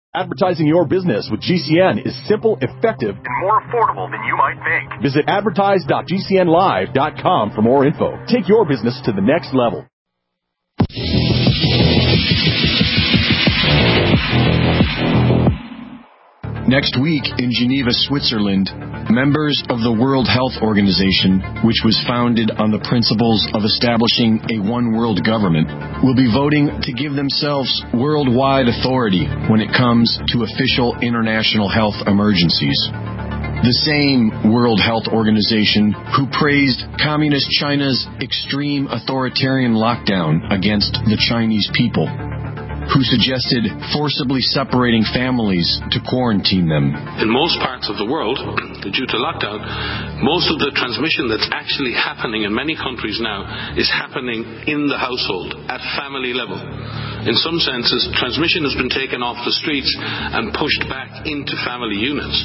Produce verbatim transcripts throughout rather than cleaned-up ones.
Advertising your business with G C N is simple, effective, and more affordable than you might think. Visit advertise dot g c n live dot com for more info. Take your business to the next level. Next week in Geneva, Switzerland, members of the World Health Organization, which was founded on the principles of establishing a one-world government, will be voting to give themselves worldwide authority when it comes to official international health emergencies. The same World Health Organization who praised Communist China's extreme authoritarian lockdown against the Chinese people, who suggested forcibly separating families to quarantine them. In most parts of the world, due to lockdown, most of the transmission that's actually happening in many countries now is happening in the household, at family level. In some senses, transmission has been taken off the streets and pushed back into family units.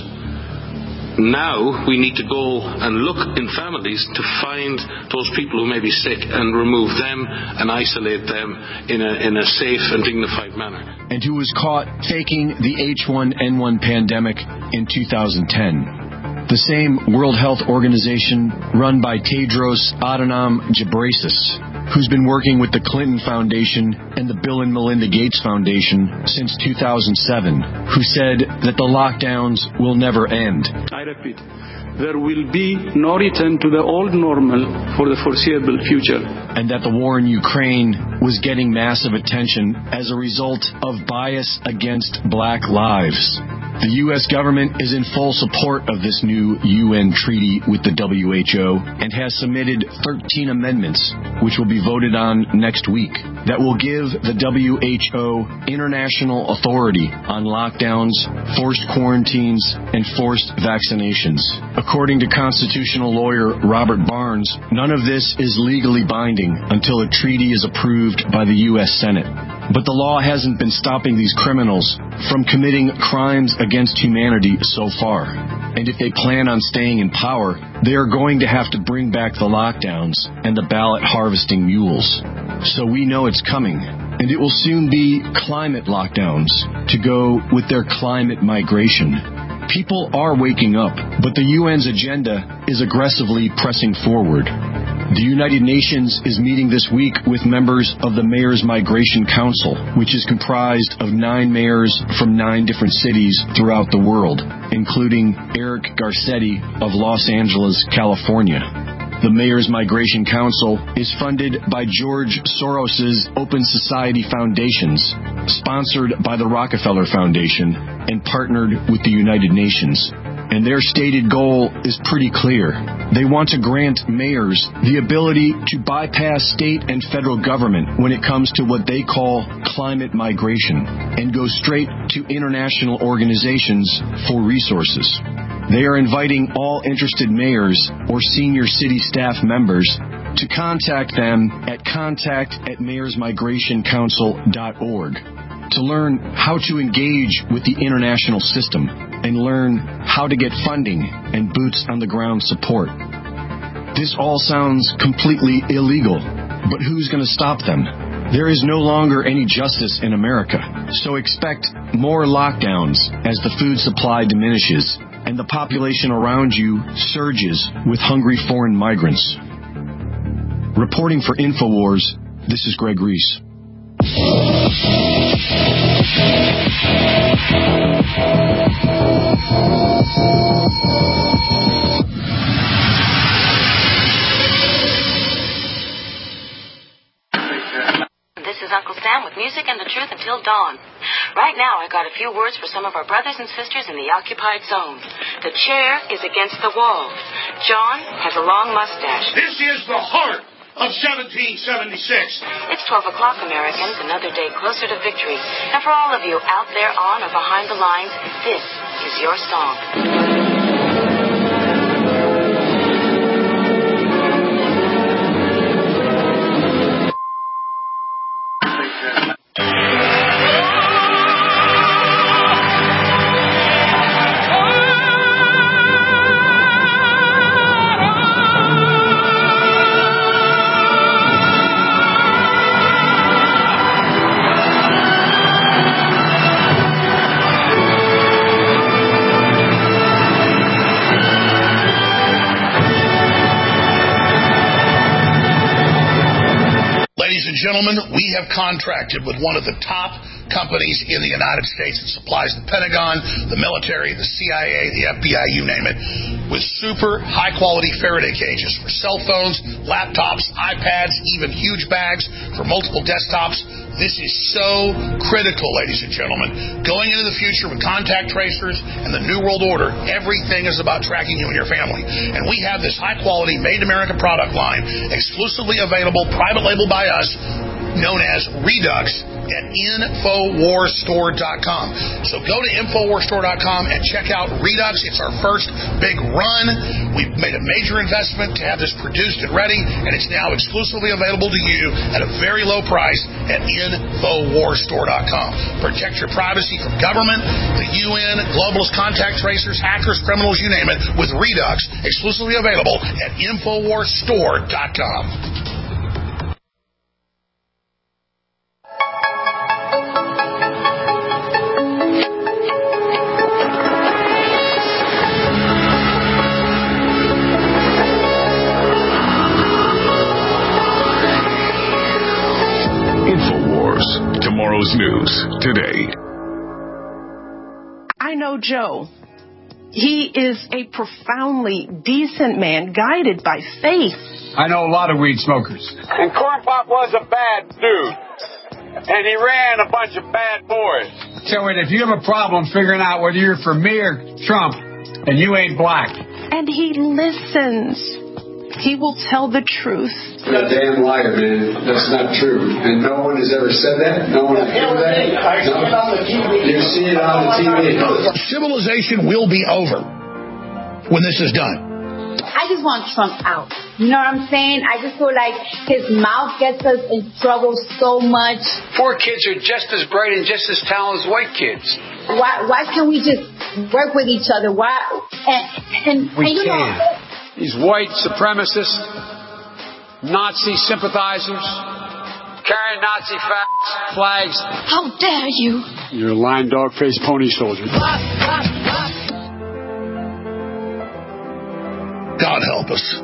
Now we need to go and look in families to find those people who may be sick and remove them and isolate them in a, in a safe and dignified manner. And who was caught faking the H one N one pandemic in two thousand ten. The same World Health Organization run by Tedros Adhanom Ghebreyesus, who's been working with the Clinton Foundation and the Bill and Melinda Gates Foundation since two thousand seven, who said that the lockdowns will never end. I repeat, there will be no return to the old normal for the foreseeable future. And that the war in Ukraine was getting massive attention as a result of bias against black lives. The U S government is in full support of this new U N treaty with the W H O and has submitted thirteen amendments, which will be voted on next week, that will give the W H O international authority on lockdowns, forced quarantines, and forced vaccinations. According to constitutional lawyer Robert Barnes, none of this is legally binding until a treaty is approved by the U S Senate. But the law hasn't been stopping these criminals from committing crimes against humanity so far. And if they plan on staying in power, they are going to have to bring back the lockdowns and the ballot harvesting mules. So we know it's coming. And it will soon be climate lockdowns to go with their climate migration. People are waking up, but the U N's agenda is aggressively pressing forward. The United Nations is meeting this week with members of the Mayors Migration Council, which is comprised of nine mayors from nine different cities throughout the world, including Eric Garcetti of Los Angeles, California. The Mayors Migration Council is funded by George Soros's Open Society Foundations, sponsored by the Rockefeller Foundation, and partnered with the United Nations. And their stated goal is pretty clear. They want to grant mayors the ability to bypass state and federal government when it comes to what they call climate migration and go straight to international organizations for resources. They are inviting all interested mayors or senior city staff members to contact them at contact at mayors migration council dot org to learn how to engage with the international system and learn how to get funding and boots on the ground support. This all sounds completely illegal, but who's going to stop them? There is no longer any justice in America, so expect more lockdowns as the food supply diminishes and the population around you surges with hungry foreign migrants. Reporting for InfoWars, this is Greg Reese. This is Uncle Sam with music and the truth until dawn. Right now, I got a few words for some of our brothers and sisters in the occupied zone. The chair is against the wall. John has a long mustache. This is the heart of seventeen seventy-six. It's twelve o'clock, Americans, another day closer to victory. And for all of you out there on or behind the lines, this is your song. gentlemen, we have contracted with one of the top companies in the United States that supplies the Pentagon, the military, the C I A, the F B I, you name it, with super high-quality Faraday cages for cell phones, laptops, iPads, even huge bags for multiple desktops. This is so critical, ladies and gentlemen. Going into the future with contact tracers and the New World Order, everything is about tracking you and your family. And we have this high-quality, made-in-America product line exclusively available, private label by us, known as Redux at Infowars Store dot com. So go to Infowars Store dot com and check out Redux. It's our first big run. We've made a major investment to have this produced and ready, and it's now exclusively available to you at a very low price at Infowars Store dot com. Protect your privacy from government, the U N, globalist contact tracers, hackers, criminals, you name it, with Redux, exclusively available at Infowars Store dot com. Tomorrow's news today. I know Joe. He is a profoundly decent man, guided by faith. I know a lot of weed smokers. And Corn Pop was a bad dude. And he ran a bunch of bad boys. So if you have a problem figuring out whether you're for me or Trump, and you ain't black. And he listens. He will tell the truth. You're a damn liar, man. That's not true. And no one has ever said that. No one has ever that. I see it on the T V. You see it on the T V. Civilization will be over when this is done. I just want Trump out. You know what I'm saying? I just feel like his mouth gets us in trouble so much. Poor kids are just as bright and just as talented as white kids. Why? Why can't we just work with each other? Why? And, and, we and you can. know. These white supremacists, Nazi sympathizers, carrying Nazi flags. How dare you? You're a lying dog-faced pony soldier. God help us.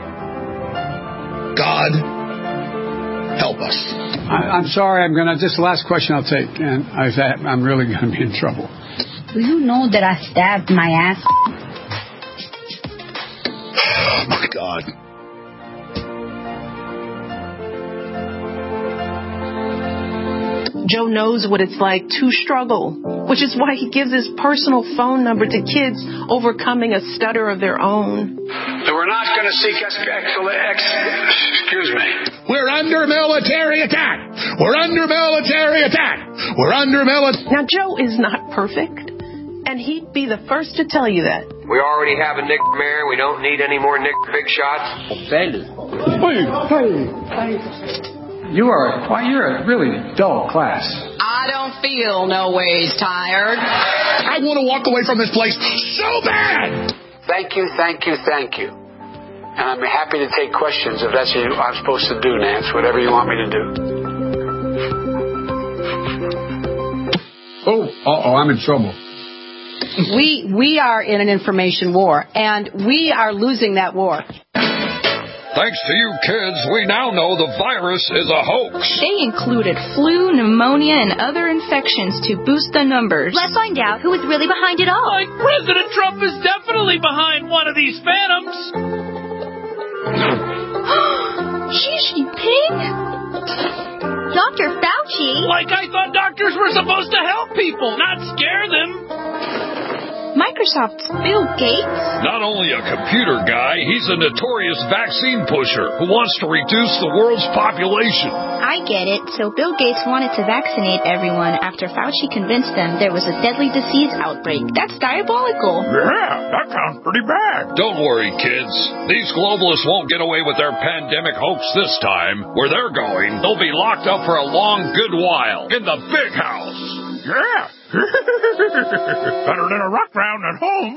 God help us. I, I'm sorry. I'm gonna. This is the last question I'll take, and I've had, I'm really gonna be in trouble. Do you know that I stabbed my ass? Oh, my God. Joe knows what it's like to struggle, which is why he gives his personal phone number to kids overcoming a stutter of their own. We're not going to seek ex- ex- excuse me. We're under military attack. We're under military attack. We're under military. Now, Joe is not perfect, and he'd be the first to tell you that. We already have a Nick Mayor. We don't need any more Nick Big Shots. Hey, hey, hey. You are, why, you're a really dull class. I don't feel no ways tired. I want to walk away from this place so bad. Thank you, thank you, thank you. And I'm happy to take questions if that's what I'm supposed to do, Nance, whatever you want me to do. Oh, uh-oh, I'm in trouble. We we are in an information war, and we are losing that war. Thanks to you kids, we now know the virus is a hoax. They included flu, pneumonia, and other infections to boost the numbers. Let's find out who is really behind it all. Like President Trump is definitely behind one of these phantoms. Xi Jinping? Doctor Fauci? Like I thought doctors were supposed to help people, not scare them. Microsoft's Bill Gates? Not only a computer guy, he's a notorious vaccine pusher who wants to reduce the world's population. I get it. So Bill Gates wanted to vaccinate everyone after Fauci convinced them there was a deadly disease outbreak. That's diabolical. Yeah, that sounds pretty bad. Don't worry, kids. These globalists won't get away with their pandemic hoax this time. Where they're going, they'll be locked up for a long, good while in the big house. Yeah. Better than a rock round at home.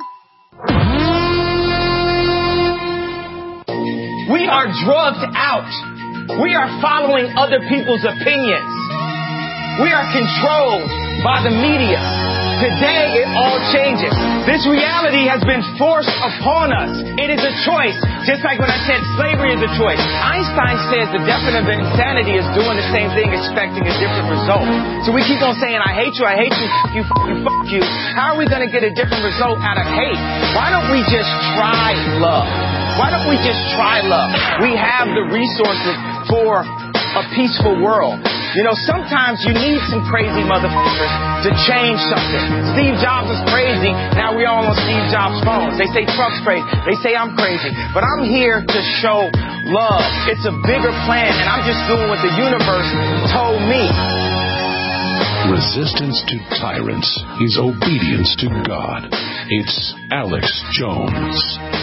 We are drugged out. We are following other people's opinions. We are controlled by the media. Today, it all changes. This reality has been forced upon us. It is a choice. Just like when I said slavery is a choice. Einstein says the definition of insanity is doing the same thing, expecting a different result. So we keep on saying, I hate you, I hate you, f- you, f- you, fuck you. How are we going to get a different result out of hate? Why don't we just try love? Why don't we just try love? We have the resources for a peaceful world. You know, sometimes you need some crazy motherfuckers to change something. Steve Jobs is crazy. Now we're all on Steve Jobs' phones. They say Trump's crazy. They say I'm crazy. But I'm here to show love. It's a bigger plan, and I'm just doing what the universe told me. Resistance to tyrants is obedience to God. It's Alex Jones.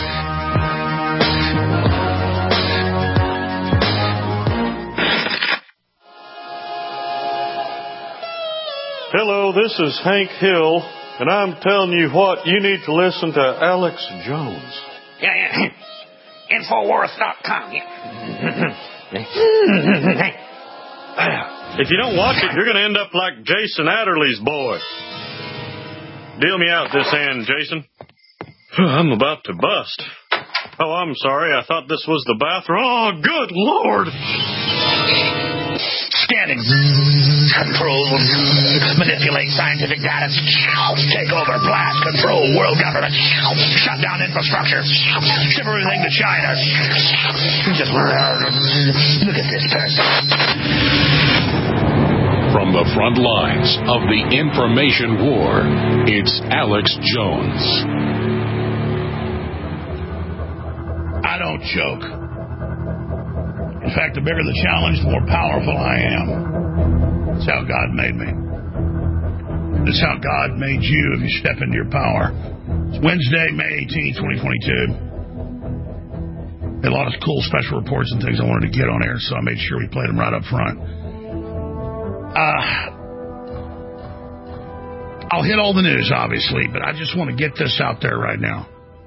Hello, this is Hank Hill, and I'm telling you what, you need to listen to Alex Jones. Yeah, yeah. Infowars dot com. If you don't watch it, you're going to end up like Jason Adderley's boy. Deal me out this hand, Jason. I'm about to bust. Oh, I'm sorry. I thought this was the bathroom. Oh, good Lord. Scanning, control, manipulate scientific data, take over, blast, control world government, shut down infrastructure, ship everything to China. Just look at this person. From the front lines of the information war, it's Alex Jones. I don't joke. In fact, the bigger the challenge, the more powerful I am. That's how God made me. That's how God made you if you step into your power. It's Wednesday, May eighteenth, twenty twenty-two. A lot of cool special reports and things I wanted to get on air, so I made sure we played them right up front. Uh, I'll hit all the news, obviously, but I just want to get this out there right now.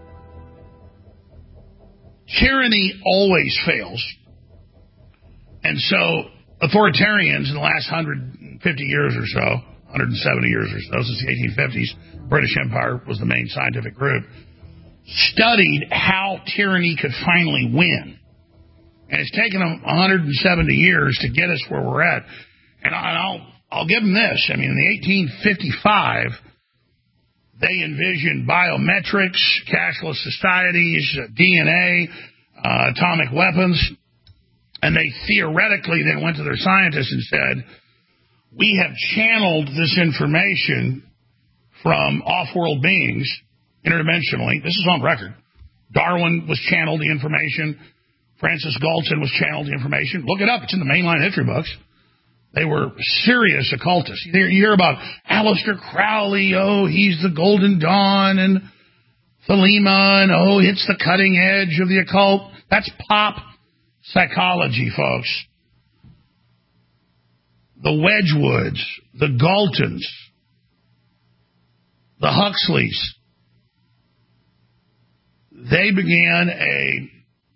Tyranny always fails. And so authoritarians in the last one hundred fifty years or so, one hundred seventy years or so, since the eighteen fifties, British Empire was the main scientific group, studied how tyranny could finally win. And it's taken them one hundred seventy years to get us where we're at. And I'll, I'll give them this. I mean, in the eighteen fifty-five, they envisioned biometrics, cashless societies, D N A, uh, atomic weapons. And they theoretically then went to their scientists and said, we have channeled this information from off-world beings interdimensionally. This is on record. Darwin was channeled the information. Francis Galton was channeled the information. Look it up. It's in the mainline history books. They were serious occultists. You hear, you hear about Aleister Crowley. Oh, he's the Golden Dawn. And Thelema. And oh, it's the cutting edge of the occult. That's pop psychology, folks. The Wedgwoods, the Galtons, the Huxleys, they began a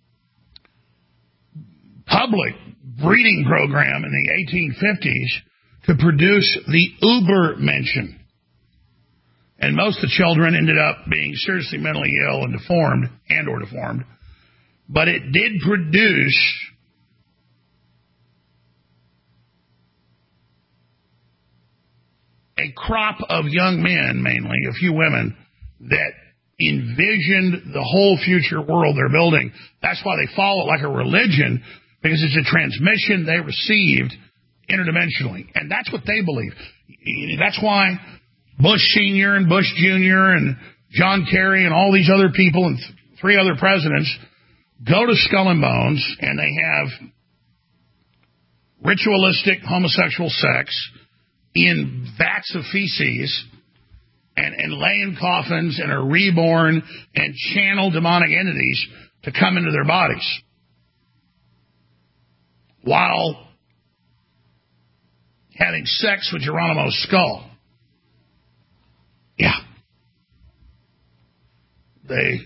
public breeding program in the eighteen fifties to produce the Ubermenschen. And most of the children ended up being seriously mentally ill and deformed, and or deformed. But it did produce a crop of young men, mainly, a few women, that envisioned the whole future world they're building. That's why they follow it like a religion, because it's a transmission they received interdimensionally. And that's what they believe. That's why Bush Senior and Bush Junior and John Kerry and all these other people and th- three other presidents go to Skull and Bones, and they have ritualistic homosexual sex in vats of feces and, and lay in coffins and are reborn and channel demonic entities to come into their bodies while having sex with Geronimo's skull. Yeah. They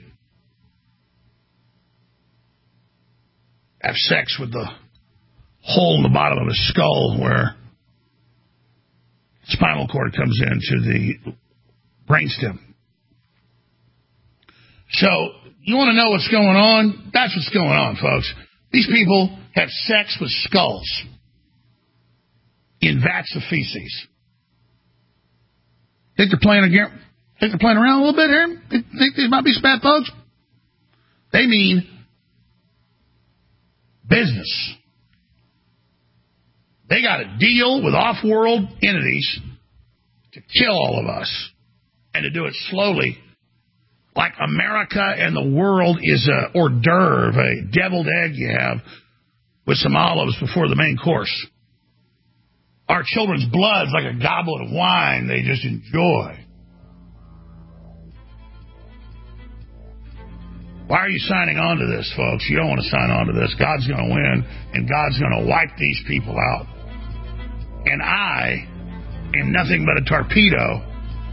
have sex with the hole in the bottom of his skull where spinal cord comes into the brainstem. So, you want to know what's going on? That's what's going on, folks. These people have sex with skulls in vats of feces. Think they're playing again? Think they're playing around a little bit here? Think, think these might be some bad folks? They mean business. They got a deal with off-world entities to kill all of us and to do it slowly, like America and the world is a hors d'oeuvre, a deviled egg you have with some olives before the main course. Our children's blood's like a goblet of wine they just enjoy. Why are you signing on to this, folks? You don't want to sign on to this. God's going to win, and God's going to wipe these people out. And I am nothing but a torpedo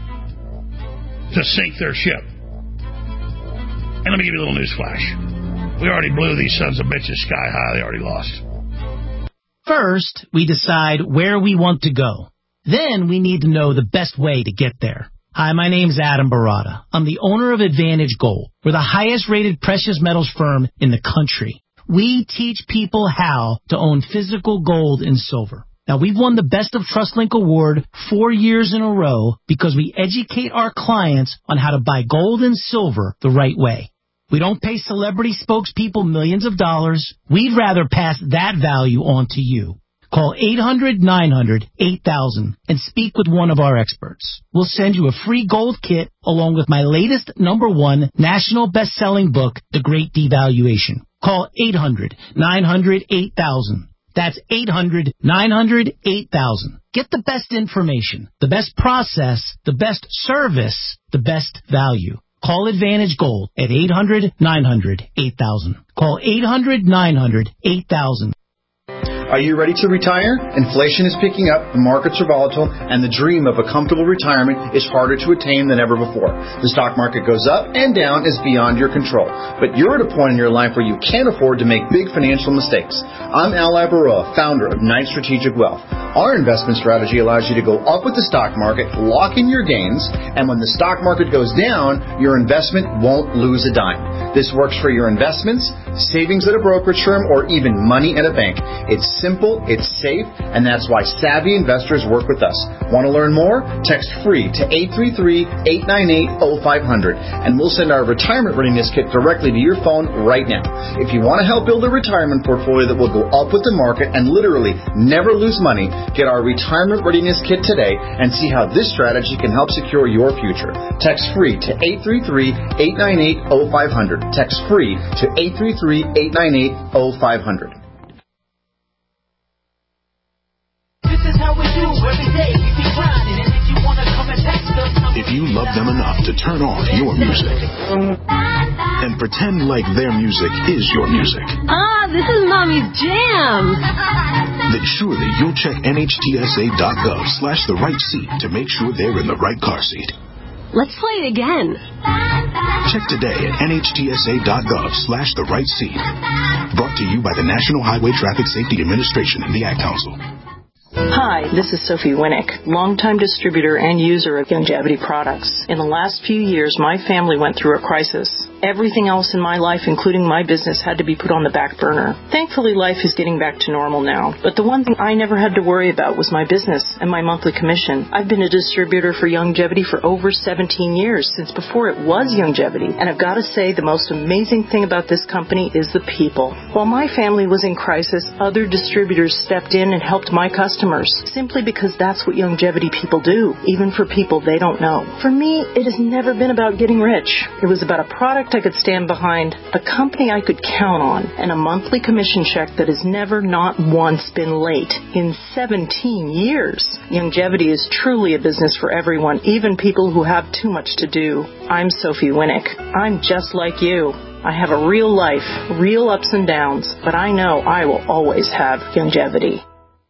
to sink their ship. And let me give you a little news flash. We already blew these sons of bitches sky high. They already lost. First, we decide where we want to go. Then we need to know the best way to get there. Hi, my name's Adam Barada. I'm the owner of Advantage Gold. We're the highest-rated precious metals firm in the country. We teach people how to own physical gold and silver. Now, we've won the Best of TrustLink Award four years in a row because we educate our clients on how to buy gold and silver the right way. We don't pay celebrity spokespeople millions of dollars. We'd rather pass that value on to you. Call eight hundred nine hundred eight thousand and speak with one of our experts. We'll send you a free gold kit along with my latest number one national best-selling book, The Great Devaluation. Call eight hundred nine hundred eight thousand. That's eight hundred nine hundred eight thousand. Get the best information, the best process, the best service, the best value. Call Advantage Gold at eight hundred nine hundred eight thousand. Call eight hundred nine hundred eight thousand. Are you ready to retire? Inflation is picking up, the markets are volatile, and the dream of a comfortable retirement is harder to attain than ever before. The stock market goes up and down is beyond your control. But you're at a point in your life where you can't afford to make big financial mistakes. I'm Al Abaroa, founder of Knight Strategic Wealth. Our investment strategy allows you to go up with the stock market, lock in your gains, and when the stock market goes down, your investment won't lose a dime. This works for your investments, savings at a brokerage firm, or even money at a bank. It's simple, it's safe, and that's why savvy investors work with us. Want to learn more? Text FREE to eight three three, eight nine eight, oh five hundred, and we'll send our retirement readiness kit directly to your phone right now. If you want to help build a retirement portfolio that will go up with the market and literally never lose money, get our retirement readiness kit today and see how this strategy can help secure your future. Text FREE to eight three three, eight nine eight, oh five hundred. Text FREE to eight three three, eight nine eight, oh five hundred. If you love them enough to turn off your music and pretend like their music is your music, Ah, this is Mommy's jam. then surely you'll check nhtsa.gov slash the right seat to make sure they're in the right car seat. Let's play it again. Check today at nhtsa.gov slash the right seat. Brought to you by the National Highway Traffic Safety Administration and the Ad Council. Hi, this is Sophie Winnick, longtime distributor and user of Youngevity products. In the last few years, my family went through a crisis. Everything else in my life, including my business, had to be put on the back burner. Thankfully, life is getting back to normal now. But the one thing I never had to worry about was my business and my monthly commission. I've been a distributor for Youngevity for over seventeen years, since before it was Youngevity. And I've got to say, the most amazing thing about this company is the people. While my family was in crisis, other distributors stepped in and helped my customers, simply because that's what Youngevity people do, even for people they don't know. For me, it has never been about getting rich. It was about a product I could stand behind, a company I could count on, and a monthly commission check that has never, not once, been late in seventeen years. Youngevity is truly a business for everyone, even people who have too much to do. I'm Sophie Winnick. I'm just like you. I have a real life, real ups and downs, but I know I will always have Youngevity.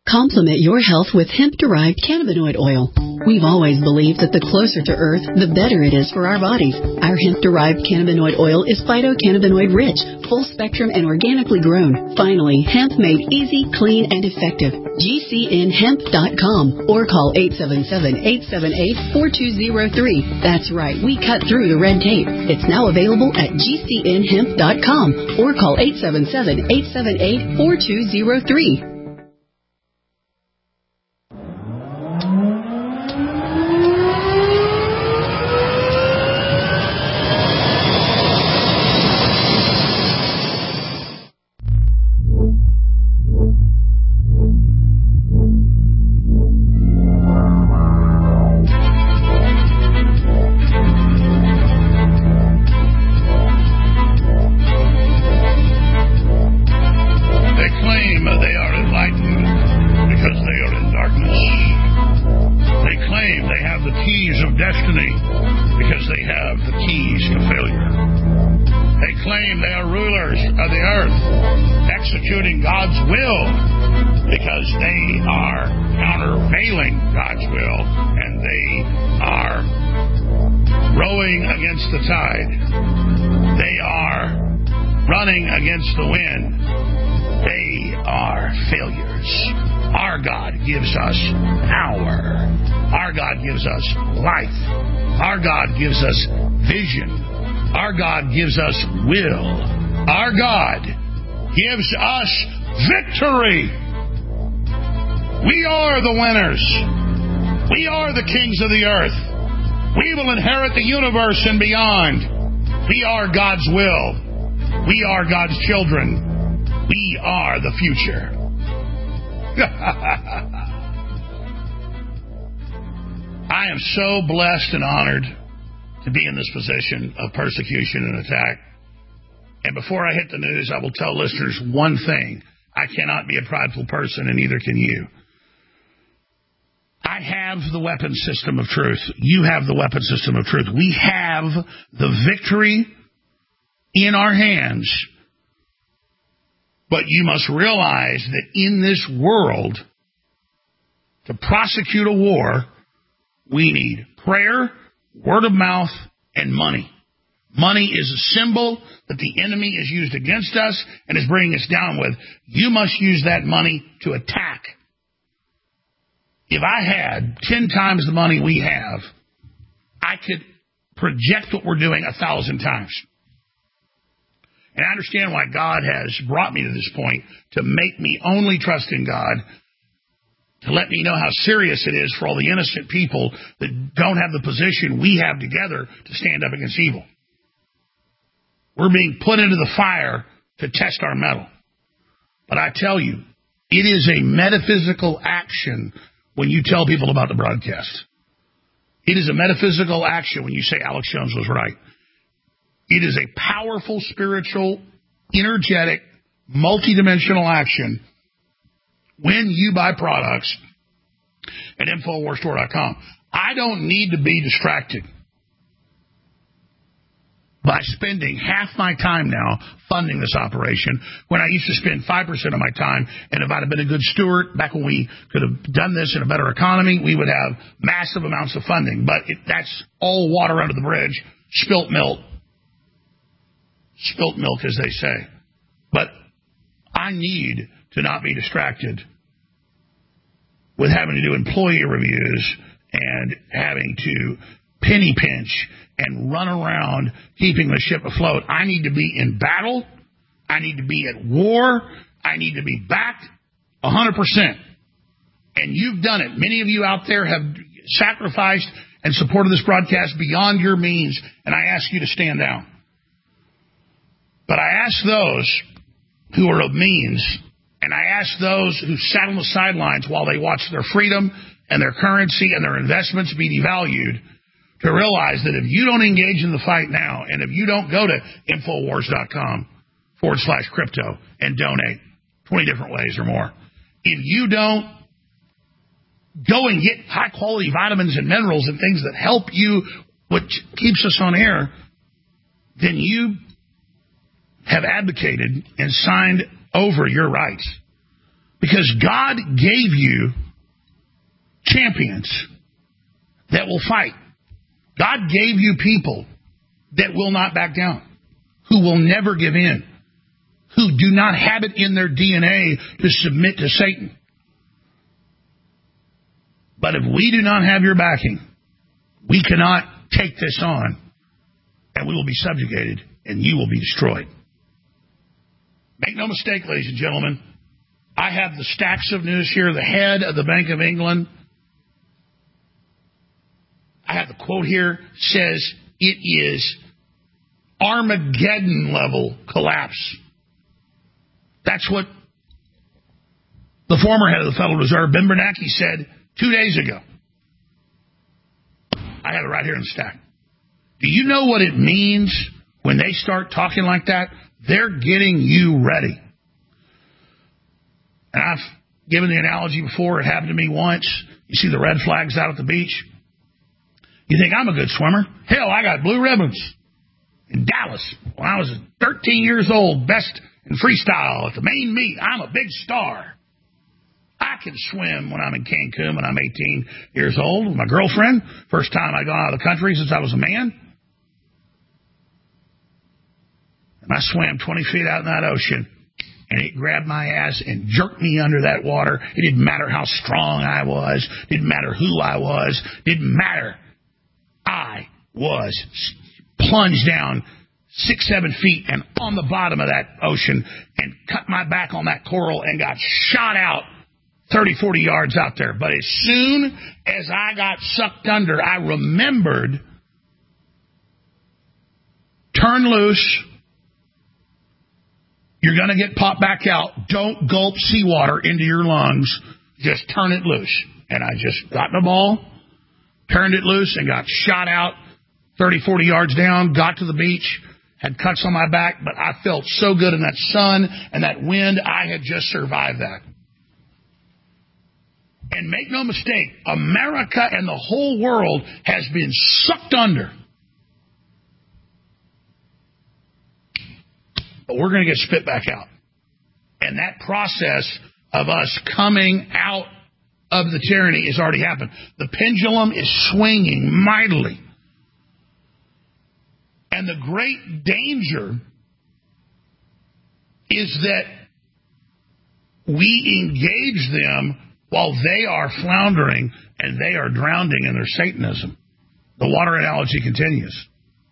Complement your health with hemp-derived cannabinoid oil. We've always believed that the closer to Earth, the better it is for our bodies. Our hemp-derived cannabinoid oil is phytocannabinoid rich, full spectrum, and organically grown. Finally, hemp made easy, clean, and effective. G C N hemp dot com or call eight seven seven, eight seven eight, four two zero three. That's right, we cut through the red tape. It's now available at G C N hemp dot com or call eight seven seven, eight seven eight, four two zero three. Against the wind, they are failures. Our God gives us power. Our God gives us life. Our God gives us vision. Our God gives us will. Our God gives us victory. We are the winners. We are the kings of the earth. We will inherit the universe and beyond. We are God's will. We are God's children. We are the future. I am so blessed and honored to be in this position of persecution and attack. And before I hit the news, I will tell listeners one thing. I cannot be a prideful person, and neither can you. I have the weapon system of truth. You have the weapon system of truth. We have the victory in our hands, but you must realize that in this world, to prosecute a war, we need prayer, word of mouth, and money. Money is a symbol that the enemy is used against us and is bringing us down with. You must use that money to attack. If I had ten times the money we have, I could project what we're doing a thousand times. And I understand why God has brought me to this point, to make me only trust in God, to let me know how serious it is for all the innocent people that don't have the position we have together to stand up against evil. We're being put into the fire to test our mettle. But I tell you, it is a metaphysical action when you tell people about the broadcast. It is a metaphysical action when you say Alex Jones was right. It is a powerful, spiritual, energetic, multidimensional action when you buy products at Infowars Store dot com. I don't need to be distracted by spending half my time now funding this operation when I used to spend five percent of my time. And if I'd have been a good steward back when we could have done this in a better economy, we would have massive amounts of funding. But it, that's all water under the bridge, spilt milk. Spilt milk, as they say. But I need to not be distracted with having to do employee reviews and having to penny pinch and run around keeping the ship afloat. I need to be in battle. I need to be at war. I need to be backed one hundred percent. And you've done it. Many of you out there have sacrificed and supported this broadcast beyond your means, and I ask you to stand down. But I ask those who are of means, and I ask those who sat on the sidelines while they watched their freedom and their currency and their investments be devalued, to realize that if you don't engage in the fight now, and if you don't go to Infowars.com forward slash crypto and donate twenty different ways or more, if you don't go and get high-quality vitamins and minerals and things that help you, which keeps us on air, then you have advocated and signed over your rights. Because God gave you champions that will fight. God gave you people that will not back down, who will never give in, who do not have it in their D N A to submit to Satan. But if we do not have your backing, we cannot take this on, and we will be subjugated, and you will be destroyed. Make no mistake, ladies and gentlemen, I have the stacks of news here, the head of the Bank of England. I have the quote here, says it is Armageddon level collapse. That's what the former head of the Federal Reserve, Ben Bernanke, said two days ago. I have it right here in the stack. Do you know what it means when they start talking like that? They're getting you ready. And I've given the analogy before. It happened to me once. You see the red flags out at the beach? You think, I'm a good swimmer. Hell, I got blue ribbons in Dallas when I was thirteen years old, best in freestyle at the main meet. I'm a big star. I can swim when I'm in Cancun when I'm eighteen years old with my girlfriend. First time I got out of the country since I was a man. And I swam twenty feet out in that ocean, and it grabbed my ass and jerked me under that water. It didn't matter how strong I was. Didn't matter who I was. Didn't matter. I was plunged down six, seven feet and on the bottom of that ocean and cut my back on that coral and got shot out thirty, forty yards out there. But as soon as I got sucked under, I remembered, turn loose. You're going to get popped back out. Don't gulp seawater into your lungs. Just turn it loose. And I just got in the ball, turned it loose, and got shot out thirty, forty yards down, got to the beach, had cuts on my back, but I felt so good in that sun and that wind, I had just survived that. And make no mistake, America and the whole world has been sucked under. But we're going to get spit back out. And that process of us coming out of the tyranny has already happened. The pendulum is swinging mightily. And the great danger is that we engage them while they are floundering and they are drowning in their Satanism. The water analogy continues.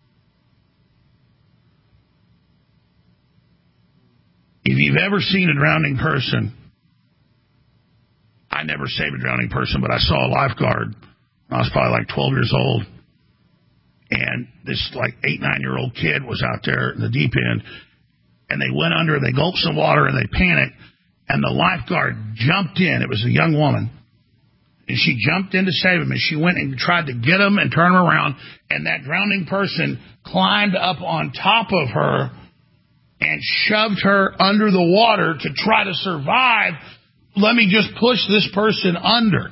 If you've ever seen a drowning person, I never saved a drowning person, but I saw a lifeguard when I was probably like twelve years old. And this like eight, nine-year-old kid was out there in the deep end, and they went under, they gulped some water, and they panicked, and the lifeguard jumped in. It was a young woman. And she jumped in to save him, and she went and tried to get him and turn him around, and that drowning person climbed up on top of her and shoved her under the water to try to survive. Let me just push this person under.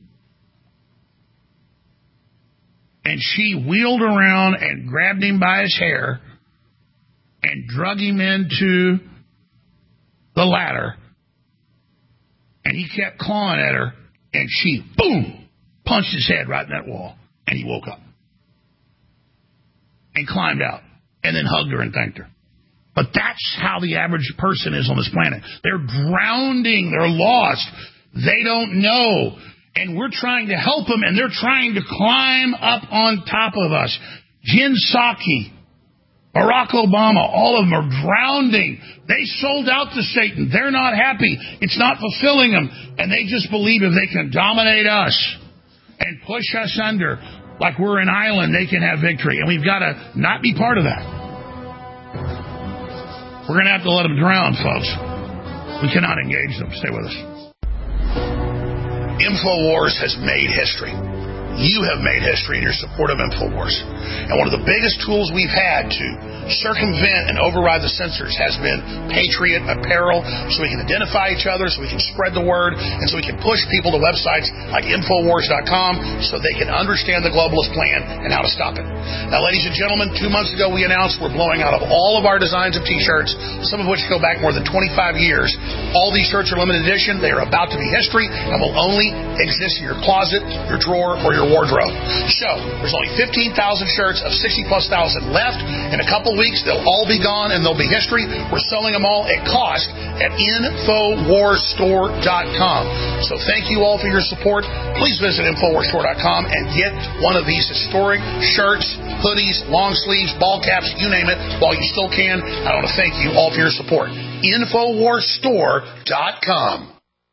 And she wheeled around and grabbed him by his hair and drug him into the ladder. And he kept clawing at her, and she, boom, punched his head right in that wall. And he woke up and climbed out and then hugged her and thanked her. But that's how the average person is on this planet. They're drowning. They're lost. They don't know. And we're trying to help them, and they're trying to climb up on top of us. Jen Psaki, Barack Obama, all of them are drowning. They sold out to Satan. They're not happy. It's not fulfilling them. And they just believe if they can dominate us and push us under like we're an island, they can have victory. And we've got to not be part of that. We're going to have to let them drown, folks. We cannot engage them. Stay with us. InfoWars has made history. you have made history in your support of InfoWars. And one of the biggest tools we've had to circumvent and override the censors has been Patriot Apparel, so we can identify each other, so we can spread the word, and so we can push people to websites like Infowars dot com so they can understand the globalist plan and how to stop it. Now, ladies and gentlemen, two months ago we announced we're blowing out of all of our designs of T-shirts, some of which go back more than twenty-five years. All these shirts are limited edition. They are about to be history and will only exist in your closet, your drawer, or your wardrobe. So, there's only fifteen thousand shirts of sixty plus thousand left. In a couple weeks, they'll all be gone and they'll be history. We're selling them all at cost at Infowars Store dot com. So thank you all for your support. Please visit Infowars Store dot com and get one of these historic shirts, hoodies, long sleeves, ball caps, you name it, while you still can. I want to thank you all for your support. Infowars Store dot com.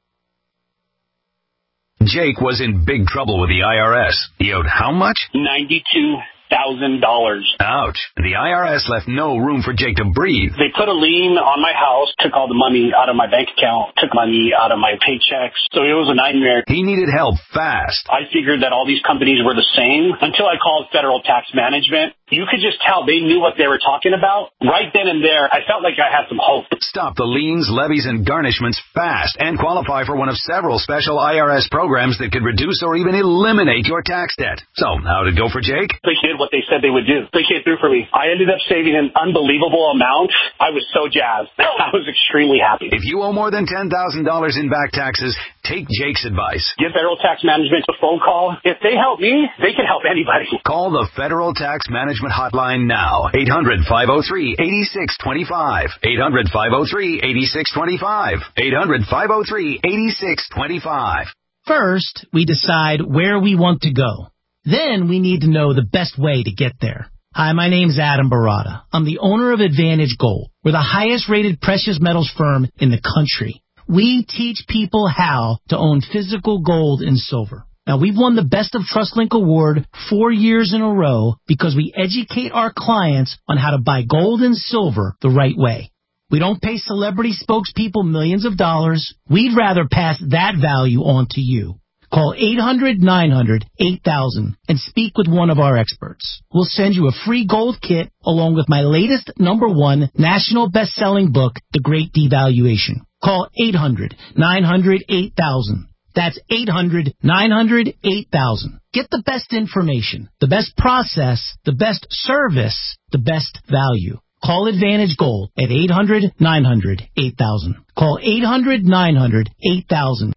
Jake was in big trouble with the I R S. He owed how much? ninety-two thousand dollars. Ouch. The I R S left no room for Jake to breathe. They put a lien on my house, took all the money out of my bank account, took money out of my paychecks. So it was a nightmare. He needed help fast. I figured that all these companies were the same until I called Federal Tax Management. You could just tell they knew what they were talking about. Right then and there, I felt like I had some hope. Stop the liens, levies, and garnishments fast and qualify for one of several special I R S programs that could reduce or even eliminate your tax debt. So, how'd it go for Jake? They did what they said they would do. They came through for me. I ended up saving an unbelievable amount. I was so jazzed. I was extremely happy. If you owe more than ten thousand dollars in back taxes, take Jake's advice. Give Federal Tax Management a phone call. If they help me, they can help anybody. Call the Federal Tax Management Hotline now. eight hundred, five oh three, eight six two five. eight hundred, five oh three, eight six two five. eight hundred, five oh three, eight six two five. First, we decide where we want to go. Then we need to know the best way to get there. Hi, my name's Adam Barada. I'm the owner of Advantage Gold. We're the highest rated precious metals firm in the country. We teach people how to own physical gold and silver. Now, we've won the Best of TrustLink Award four years in a row because we educate our clients on how to buy gold and silver the right way. We don't pay celebrity spokespeople millions of dollars. We'd rather pass that value on to you. Call eight hundred, nine hundred, eight thousand and speak with one of our experts. We'll send you a free gold kit along with my latest number one national best-selling book, The Great Devaluation. Call eight hundred, nine hundred, eight thousand. That's eight hundred, nine hundred, eight thousand. Get the best information, the best process, the best service, the best value. Call Advantage Gold at eight hundred, nine hundred, eight thousand. Call eight hundred, nine hundred, eight thousand.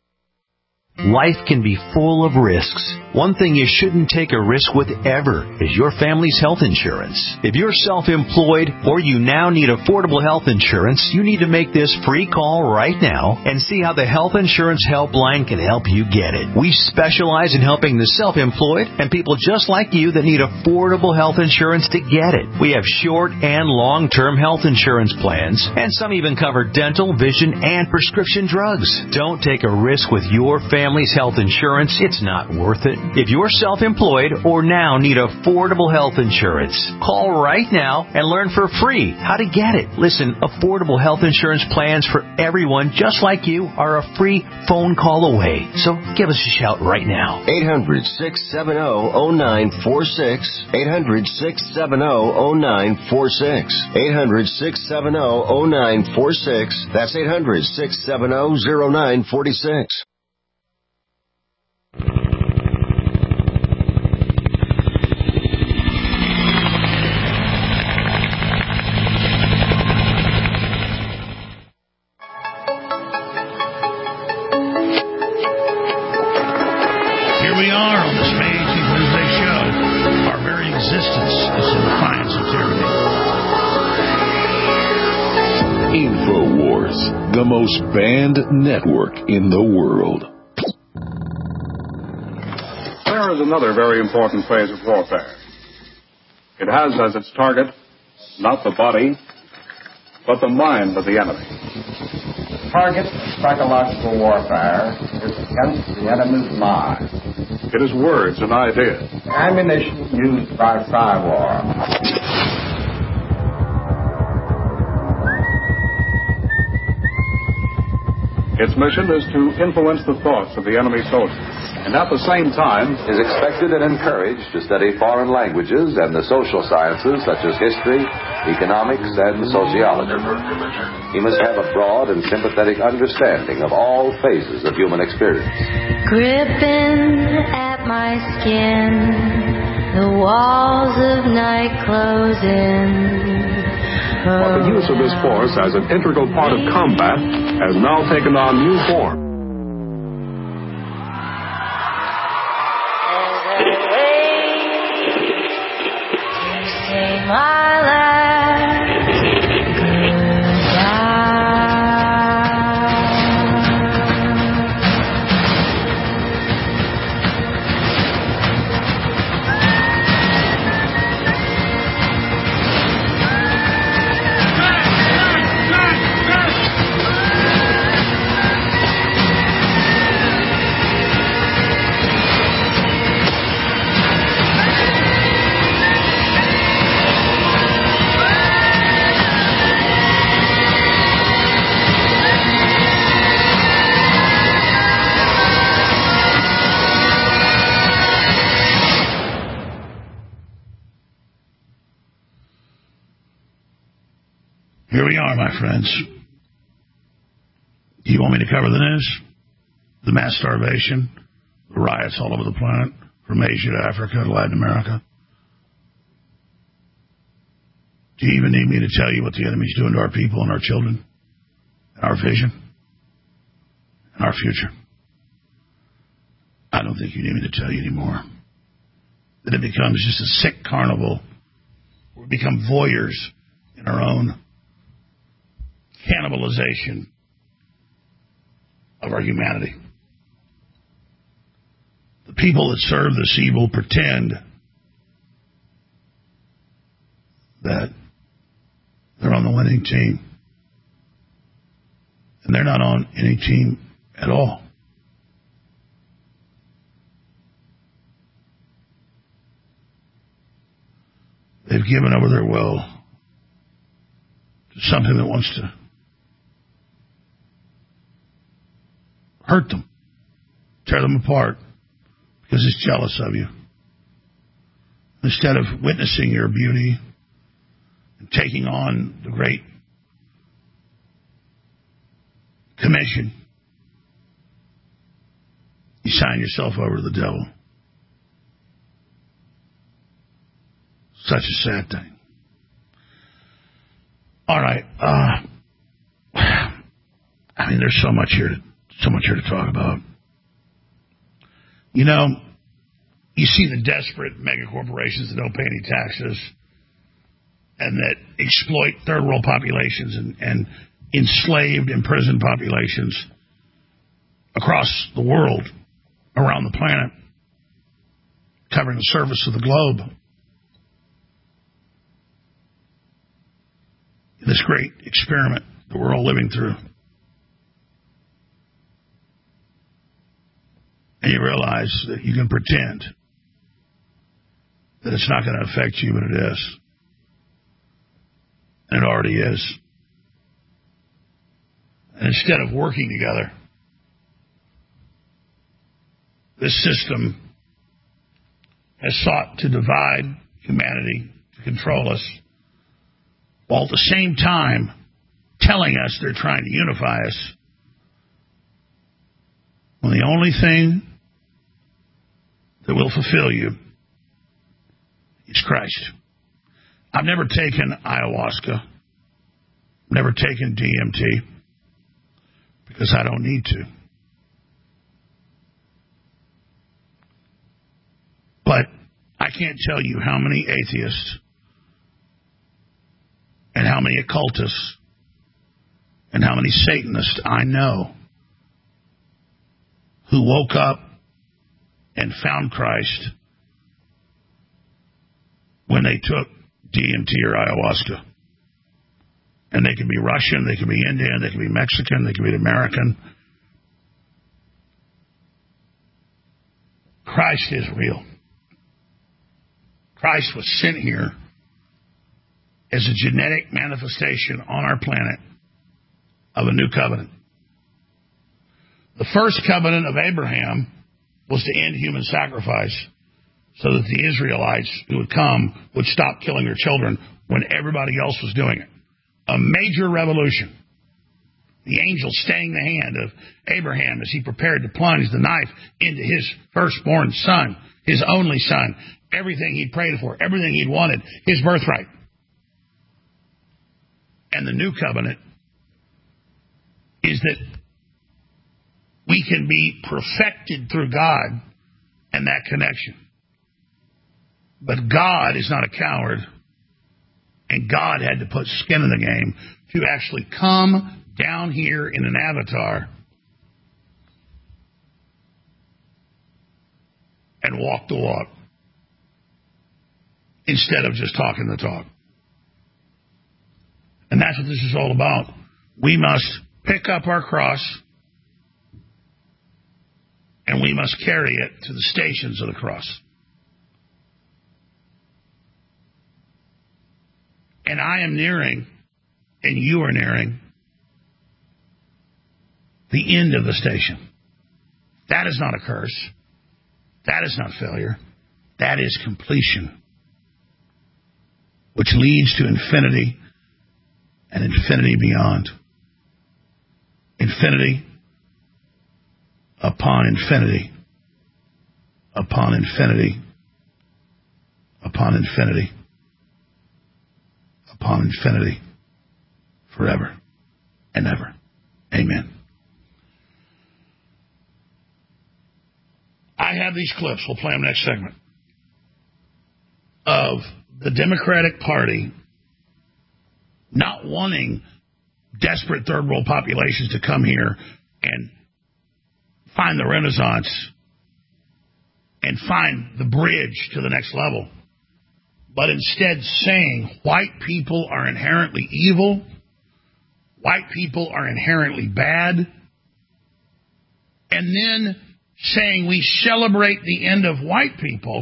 Life can be full of risks. One thing you shouldn't take a risk with ever is your family's health insurance. If you're self-employed or you now need affordable health insurance, you need to make this free call right now and see how the Health Insurance Helpline can help you get it. We specialize in helping the self-employed and people just like you that need affordable health insurance to get it. We have short and long-term health insurance plans, and some even cover dental, vision, and prescription drugs. Don't take a risk with your family. Family's health insurance, it's not worth it. If you're self-employed or now need affordable health insurance, call right now and learn for free how to get it. Listen, affordable health insurance plans for everyone just like you are a free phone call away. So give us a shout right now. eight hundred, six seven zero, zero nine four six. eight hundred, six seven zero, zero nine four six. eight hundred, six seven zero, zero nine four six. That's eight hundred, six seven zero, zero nine four six. We are on this amazing Wednesday show. Our very existence is in defiance of tyranny. InfoWars, the most banned network in the world. There is another very important phase of warfare. It has as its target not the body, but the mind of the enemy. The target of psychological warfare is against the enemy's mind. It is words and ideas. Ammunition used by Psywar. Its mission is to influence the thoughts of the enemy soldiers. and at the same time is expected and encouraged to study foreign languages and the social sciences such as history, economics, and sociology. He must have a broad and sympathetic understanding of all phases of human experience. Gripping at my skin, the walls of night closing. But the use of this force as an integral part of combat has now taken on new form. Say my last goodbye. Here we are, my friends. Do you want me to cover the news? The mass starvation, the riots all over the planet, from Asia to Africa to Latin America. Do you even need me to tell you what the enemy's doing to our people and our children, and our vision, and our future? I don't think you need me to tell you anymore. That it becomes just a sick carnival. We become voyeurs in our own cannibalization of our humanity. The people that serve this evil pretend that they're on the winning team. And they're not on any team at all. They've given over their will to something that wants to hurt them, tear them apart, because it's jealous of you. Instead of witnessing your beauty and taking on the great commission, you sign yourself over to the devil. Such a sad thing. All right. Uh, I mean, there's so much here to So much here to talk about. You know, you see the desperate mega corporations that don't pay any taxes and that exploit third world populations and, and enslaved, imprisoned populations across the world, around the planet, covering the surface of the globe. This great experiment that we're all living through. And you realize that you can pretend that it's not going to affect you, but it is. And it already is. And instead of working together, this system has sought to divide humanity, to control us, while at the same time telling us they're trying to unify us, when the only thing that will fulfill you is Christ. I've never taken ayahuasca, never taken D M T, because I don't need to. But I can't tell you how many atheists and how many occultists and how many Satanists I know who woke up and found Christ when they took D M T or ayahuasca. And they can be Russian, they can be Indian, they can be Mexican, they can be American. Christ is real. Christ was sent here as a genetic manifestation on our planet of a new covenant. The first covenant of Abraham was to end human sacrifice so that the Israelites who would come would stop killing their children when everybody else was doing it. A major revolution. The angel staying the hand of Abraham as he prepared to plunge the knife into his firstborn son, his only son, everything he'd prayed for, everything he'd wanted, his birthright. And the new covenant is that we can be perfected through God and that connection. But God is not a coward, and God had to put skin in the game to actually come down here in an avatar and walk the walk instead of just talking the talk. And that's what this is all about. We must pick up our cross and we must carry it to the stations of the cross. And I am nearing, and you are nearing, the end of the station. That is not a curse. That is not failure. That is completion, which leads to infinity and infinity beyond. Infinity upon infinity upon infinity upon infinity upon infinity forever and ever. Amen. I have these clips, we'll play them next segment, of the Democratic Party not wanting desperate third world populations to come here and find the Renaissance and find the bridge to the next level, but instead saying white people are inherently evil, white people are inherently bad, and then saying we celebrate the end of white people,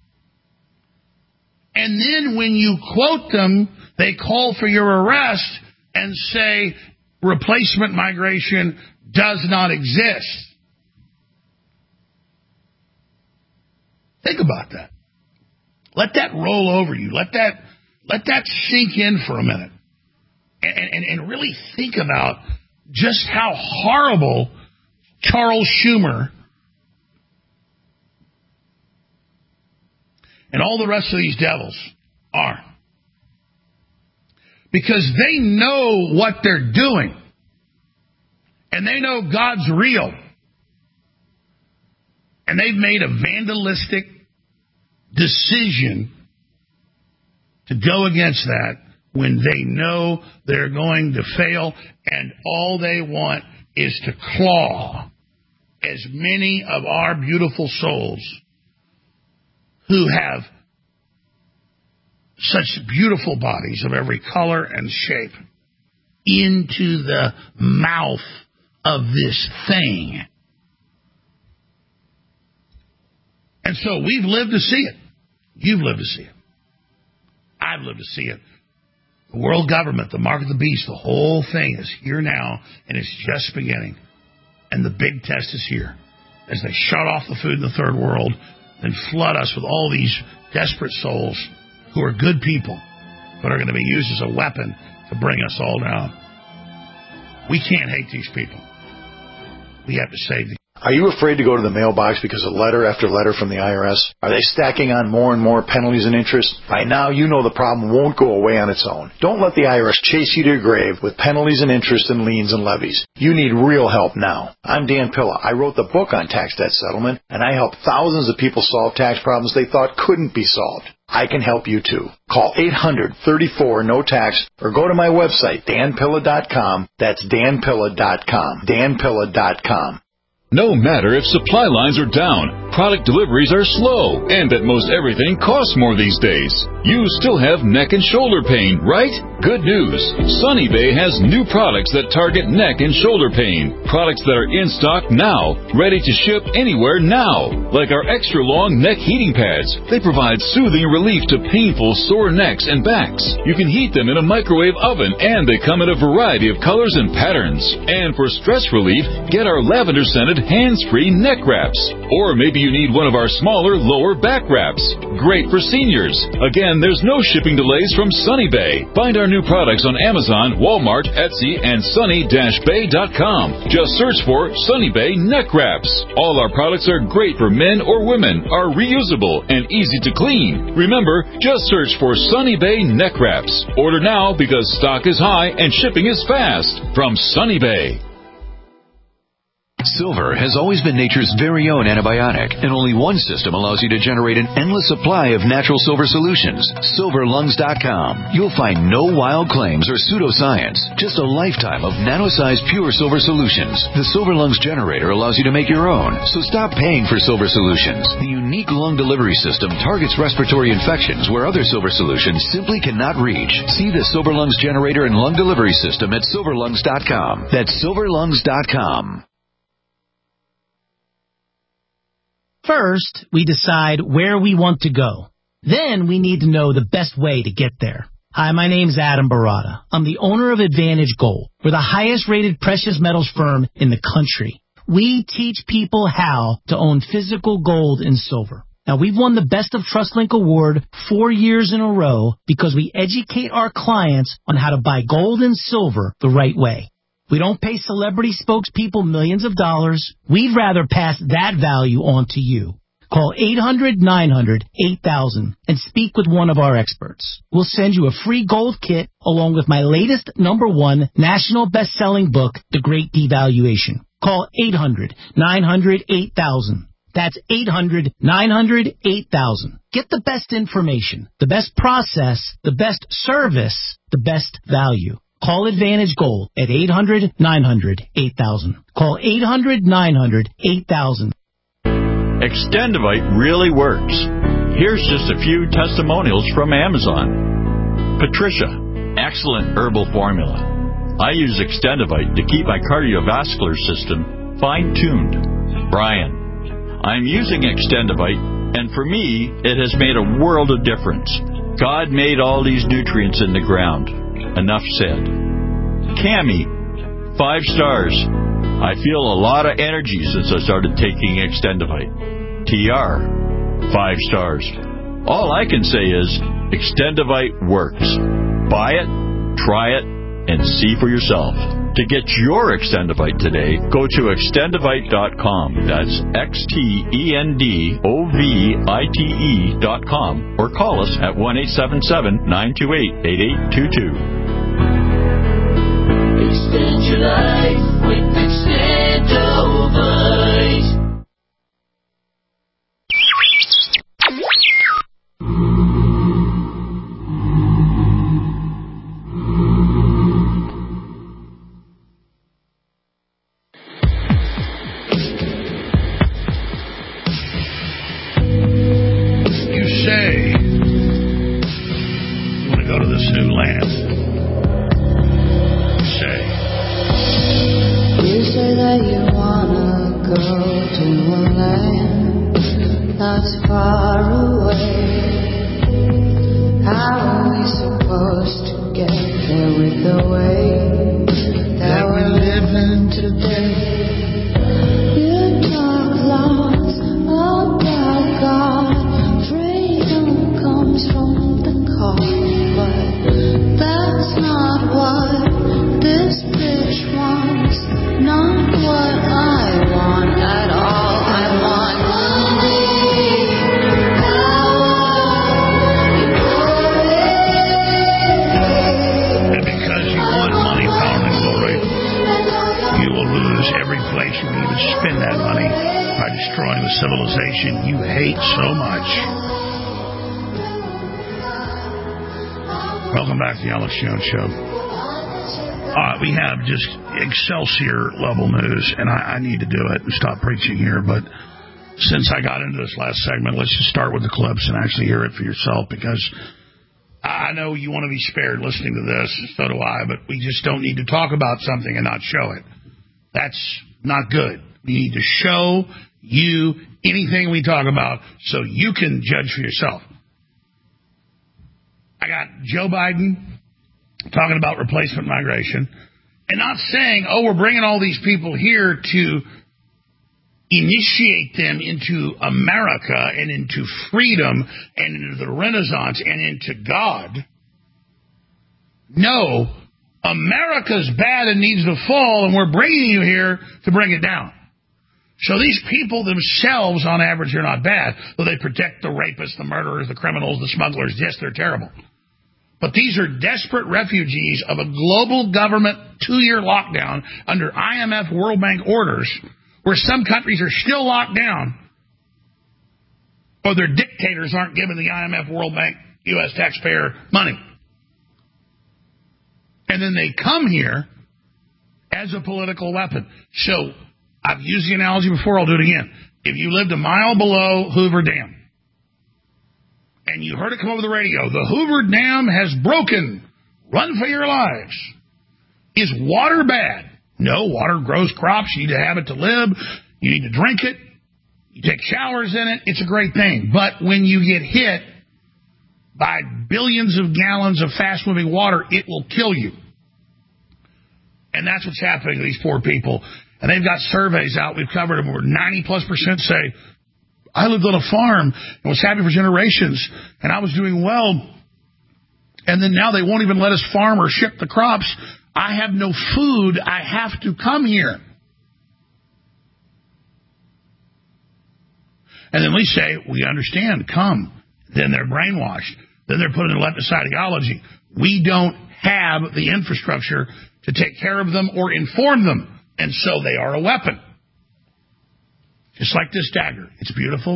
and then when you quote them, they call for your arrest and say replacement migration does not exist. Think about that. Let that roll over you. Let that let that sink in for a minute. And, and, and really think about just how horrible Charles Schumer and all the rest of these devils are. Because they know what they're doing. And they know God's real. And they've made a vandalistic decision to go against that when they know they're going to fail, and all they want is to claw as many of our beautiful souls who have such beautiful bodies of every color and shape into the mouth of this thing. And so we've lived to see it. You've lived to see it. I've lived to see it. The world government, the mark of the beast, the whole thing is here now, and it's just beginning. And the big test is here. As they shut off the food in the third world and flood us with all these desperate souls who are good people, but are going to be used as a weapon to bring us all down. We can't hate these people. We have to save them. Are you afraid to go to the mailbox because of letter after letter from the I R S? Are they stacking on more and more penalties and interest? By now, you know the problem won't go away on its own. Don't let the I R S chase you to your grave with penalties and interest and liens and levies. You need real help now. I'm Dan Pilla. I wrote the book on tax debt settlement, and I helped thousands of people solve tax problems they thought couldn't be solved. I can help you too. Call eight hundred, thirty-four, no tax or go to my website, dan pilla dot com. That's dan pilla dot com. dan pilla dot com. No matter if supply lines are down, product deliveries are slow, and that most everything costs more these days, you still have neck and shoulder pain, right? Good news. Sunny Bay has new products that target neck and shoulder pain. Products that are in stock now, ready to ship anywhere now. Like our extra long neck heating pads. They provide soothing relief to painful sore necks and backs. You can heat them in a microwave oven, and they come in a variety of colors and patterns. And for stress relief, get our lavender scented hands-free neck wraps. Or maybe you need one of our smaller lower back wraps. Great for seniors. Again, there's no shipping delays from Sunny Bay. Find our new products on Amazon, Walmart, Etsy, and sunny dash bay dot com. Just search for Sunny Bay Neck Wraps. All our products are great for men or women, are reusable, and easy to clean. Remember, just search for Sunny Bay Neck Wraps. Order now because stock is high and shipping is fast. From Sunny Bay. Silver has always been nature's very own antibiotic, and only one system allows you to generate an endless supply of natural silver solutions. silver lungs dot com. You'll find no wild claims or pseudoscience, just a lifetime of nano-sized pure silver solutions. The Silver Lungs generator allows you to make your own, so stop paying for silver solutions. The unique lung delivery system targets respiratory infections where other silver solutions simply cannot reach. See the Silver Lungs generator and lung delivery system at silver lungs dot com. That's silver lungs dot com. First, we decide where we want to go. Then we need to know the best way to get there. Hi, my name's Adam Barada. I'm the owner of Advantage Gold. We're the highest rated precious metals firm in the country. We teach people how to own physical gold and silver. Now, we've won the Best of TrustLink Award four years in a row because we educate our clients on how to buy gold and silver the right way. We don't pay celebrity spokespeople millions of dollars. We'd rather pass that value on to you. Call eight hundred nine hundred eight thousand and speak with one of our experts. We'll send you a free gold kit along with my latest number one national best-selling book, The Great Devaluation. Call eight hundred nine hundred eight thousand. That's eight hundred nine hundred eight thousand. Get the best information, the best process, the best service, the best value. Call Advantage Gold at eight hundred nine hundred eight thousand. Call eight hundred nine hundred eight thousand. Extendivite really works. Here's just a few testimonials from Amazon. Patricia, excellent herbal formula. I use Extendivite to keep my cardiovascular system fine-tuned. Brian, I'm using Extendivite, and for me, it has made a world of difference. God made all these nutrients in the ground. Enough said. Cammie, five stars. I feel a lot of energy since I started taking Extendivite. T R, five stars. All I can say is Extendivite works. Buy it, try it, and see for yourself. To get your Extendivite today, go to extendivite dot com. That's X T E N D O V I T E dot com. Or call us at one eight seven seven nine two eight eight eight two two. Extend your life with Extendivite. Civilization you hate so much. Welcome back to the Alex Jones Show. Uh, we have just Excelsior level news, and I, I need to do it and stop preaching here, but since I got into this last segment, let's just start with the clips and actually hear it for yourself, because I know you want to be spared listening to this, so do I, but we just don't need to talk about something and not show it. That's not good. We need to show you anything we talk about so you can judge for yourself. I got Joe Biden talking about replacement migration and not saying, oh, we're bringing all these people here to initiate them into America and into freedom and into the Renaissance and into God. No, America's bad and needs to fall, and we're bringing you here to bring it down. So these people themselves, on average, are not bad, though they protect the rapists, the murderers, the criminals, the smugglers. Yes, they're terrible. But these are desperate refugees of a global government two-year lockdown under I M F World Bank orders, where some countries are still locked down, or their dictators aren't giving the I M F World Bank U S taxpayer money. And then they come here as a political weapon. So I've used the analogy before, I'll do it again. If you lived a mile below Hoover Dam, and you heard it come over the radio, the Hoover Dam has broken, run for your lives. Is water bad? No, water grows crops. You need to have it to live. You need to drink it. You take showers in it. It's a great thing. But when you get hit by billions of gallons of fast-moving water, it will kill you. And that's what's happening to these poor people. And they've got surveys out. We've covered them where ninety plus percent say, I lived on a farm and was happy for generations, and I was doing well. And then now they won't even let us farm or ship the crops. I have no food. I have to come here. And then we say, we understand, come. Then they're brainwashed. Then they're put in leftist ideology. We don't have the infrastructure to take care of them or inform them. And so they are a weapon. Just like this dagger. It's beautiful.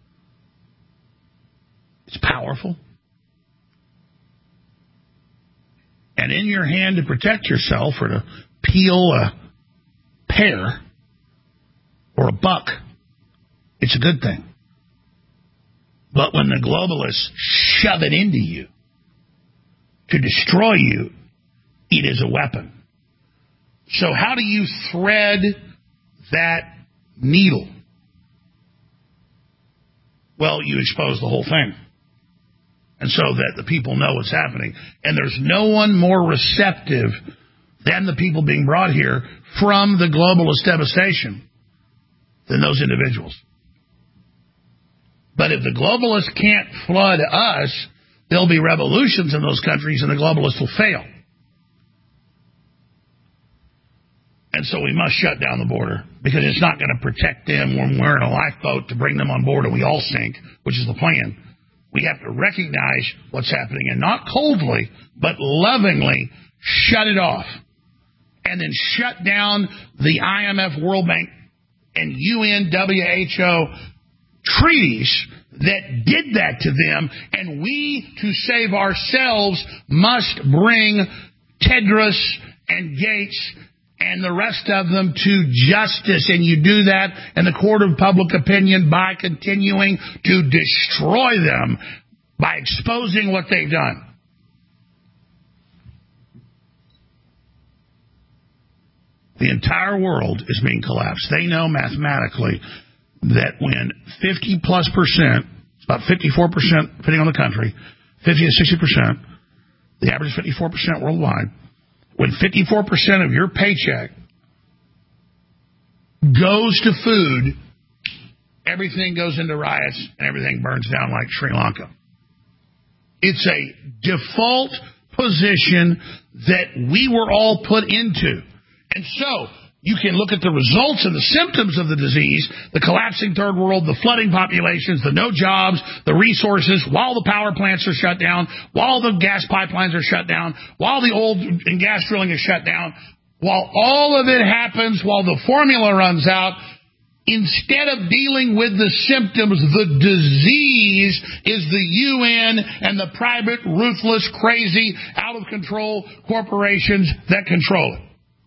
It's powerful. And in your hand to protect yourself or to peel a pear or a buck, it's a good thing. But when the globalists shove it into you to destroy you, it is a weapon. So how do you thread that needle? Well, you expose the whole thing. And so that the people know what's happening. And there's no one more receptive than the people being brought here from the globalist devastation than those individuals. But if the globalists can't flood us, there'll be revolutions in those countries and the globalists will fail. And so we must shut down the border because it's not going to protect them when we're in a lifeboat to bring them on board and we all sink, which is the plan. We have to recognize what's happening and not coldly, but lovingly shut it off. And then shut down the I M F, World Bank, and U N W H O treaties that did that to them. And we, to save ourselves, must bring Tedros and Gates and the rest of them to justice. And you do that in the court of public opinion by continuing to destroy them, by exposing what they've done. The entire world is being collapsed. They know mathematically that when fifty plus percent, it's about fifty-four percent, depending on the country, fifty to sixty percent, the average is fifty-four percent worldwide, when fifty-four percent of your paycheck goes to food, everything goes into riots and everything burns down like Sri Lanka. It's a default position that we were all put into. And so you can look at the results and the symptoms of the disease, the collapsing third world, the flooding populations, the no jobs, the resources, while the power plants are shut down, while the gas pipelines are shut down, while the oil and gas drilling is shut down, while all of it happens, while the formula runs out, instead of dealing with the symptoms, the disease is the U N and the private, ruthless, crazy, out of control corporations that control it.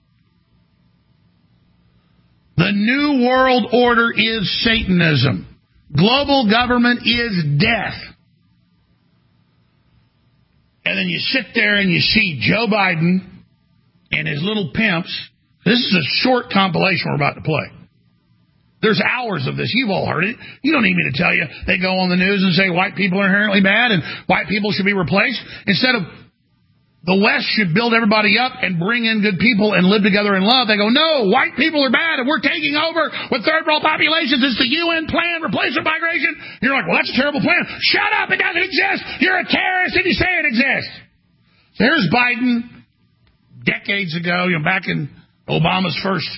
The New World Order is Satanism. Global government is death. And then you sit there and you see Joe Biden and his little pimps. This is a short compilation we're about to play. There's hours of this. You've all heard it. You don't need me to tell you. They go on the news and say white people are inherently bad and white people should be replaced. Instead of the West should build everybody up and bring in good people and live together in love, they go, no, white people are bad and we're taking over with third world populations. It's the U N plan, replacement migration. You're like, well, that's a terrible plan. Shut up. It doesn't exist. You're a terrorist and you say it exists. There's Biden decades ago, you know, back in Obama's first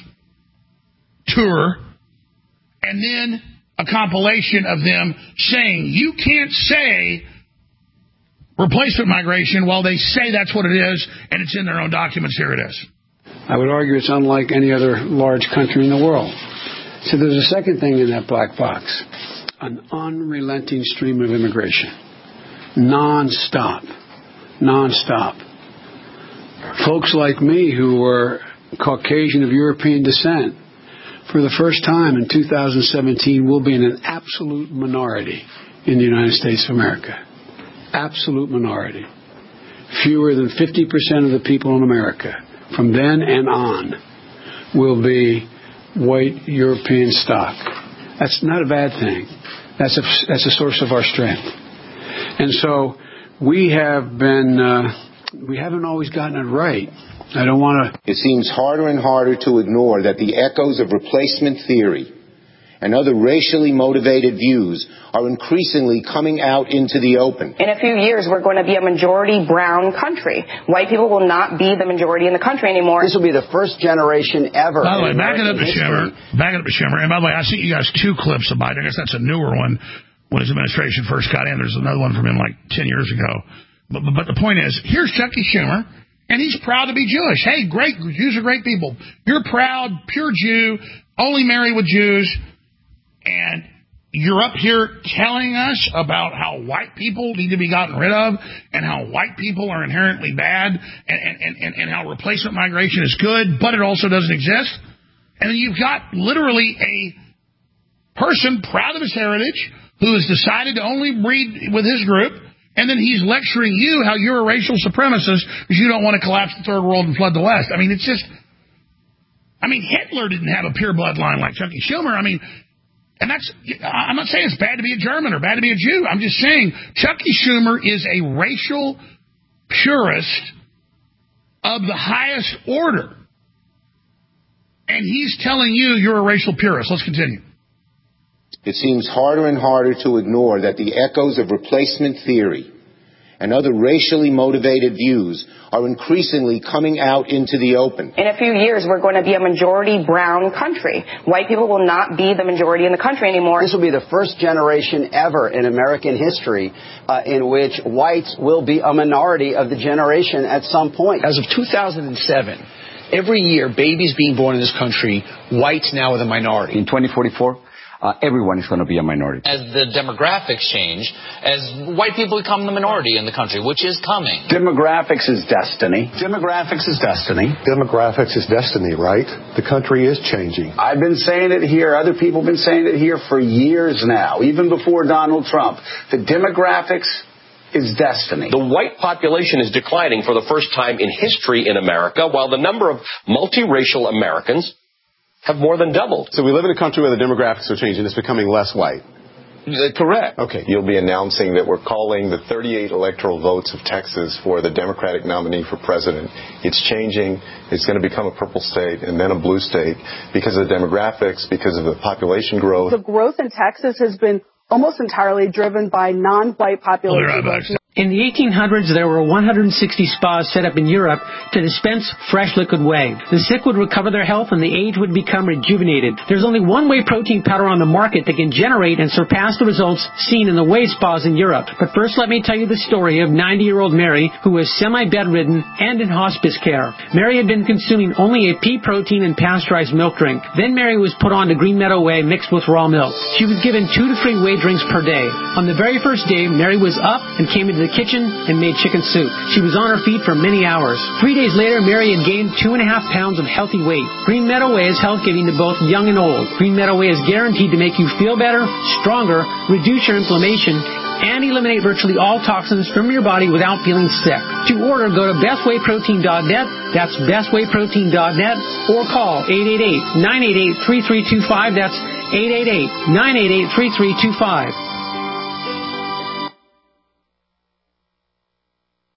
tour, and then a compilation of them saying, you can't say replacement migration while they say that's what it is, and it's in their own documents. Here it is. I would argue it's unlike any other large country in the world. So there's a second thing in that black box, an unrelenting stream of immigration, non-stop, non-stop. Folks like me who were Caucasian of European descent, for the first time in two thousand seventeen, will be in an absolute minority in the United States of America. Absolute minority. Fewer than fifty percent of the people in America from then and on will be white European stock. That's not a bad thing. That's a, that's a source of our strength. And so we have been, uh, we haven't always gotten it right. I don't want to. It seems harder and harder to ignore that the echoes of replacement theory and other racially motivated views are increasingly coming out into the open. In a few years, we're going to be a majority brown country. White people will not be the majority in the country anymore. This will be the first generation ever. By the way, back it up to Shimmer. Back it up to Shimmer. And by the way, I sent you guys two clips of Biden. I guess that's a newer one when his administration first got in. There's another one from him like ten years ago. But, but, but the point is, here's Chucky Schumer, and he's proud to be Jewish. Hey, great. Jews are great people. You're proud, pure Jew, only marry with Jews. And you're up here telling us about how white people need to be gotten rid of and how white people are inherently bad and, and, and, and how replacement migration is good, but it also doesn't exist. And then you've got literally a person proud of his heritage who has decided to only breed with his group, and then he's lecturing you how you're a racial supremacist because you don't want to collapse the third world and flood the West. I mean, it's just... I mean, Hitler didn't have a pure bloodline like Chucky Schumer. I mean... And that's, I'm not saying it's bad to be a German or bad to be a Jew. I'm just saying Chucky Schumer is a racial purist of the highest order. And he's telling you you're a racial purist. Let's continue. It seems harder and harder to ignore that the echoes of replacement theory and other racially motivated views are increasingly coming out into the open. In a few years, we're going to be a majority brown country. White people will not be the majority in the country anymore. This will be the first generation ever in American history uh, in which whites will be a minority of the generation at some point. As of two thousand seven, every year, babies being born in this country, whites now are the minority. In twenty forty-four, Uh, everyone is going to be a minority. As the demographics change, as white people become the minority in the country, which is coming. Demographics is destiny. Demographics is destiny. Demographics is destiny, right? The country is changing. I've been saying it here. Other people have been saying it here for years now, even before Donald Trump. The demographics is destiny. The white population is declining for the first time in history in America, while the number of multiracial Americans have more than doubled. So we live in a country where the demographics are changing. It's becoming less white. Correct. Okay. You'll be announcing that we're calling the thirty-eight electoral votes of Texas for the Democratic nominee for president. It's changing. It's going to become a purple state and then a blue state because of the demographics, because of the population growth. The growth in Texas has been almost entirely driven by non-white population. Well, in the eighteen hundreds, there were one hundred sixty spas set up in Europe to dispense fresh liquid whey. The sick would recover their health and the aged would become rejuvenated. There's only one whey protein powder on the market that can generate and surpass the results seen in the whey spas in Europe. But first, let me tell you the story of ninety-year-old Mary, who was semi-bedridden and in hospice care. Mary had been consuming only a pea protein and pasteurized milk drink. Then Mary was put on to Green Meadow Whey mixed with raw milk. She was given two to three whey drinks per day. On the very first day, Mary was up and came into the the kitchen and made chicken soup. She was on her feet for many hours. Three days later, Mary had gained two and a half pounds of healthy weight. Green Meadow Way is health-giving to both young and old. Green Meadow Way is guaranteed to make you feel better, stronger, reduce your inflammation, and eliminate virtually all toxins from your body without feeling sick. To order, go to best way protein dot net. That's best way protein dot net, or call eight eight eight, nine eight eight, three three two five. That's eight eight eight, nine eight eight, three three two five.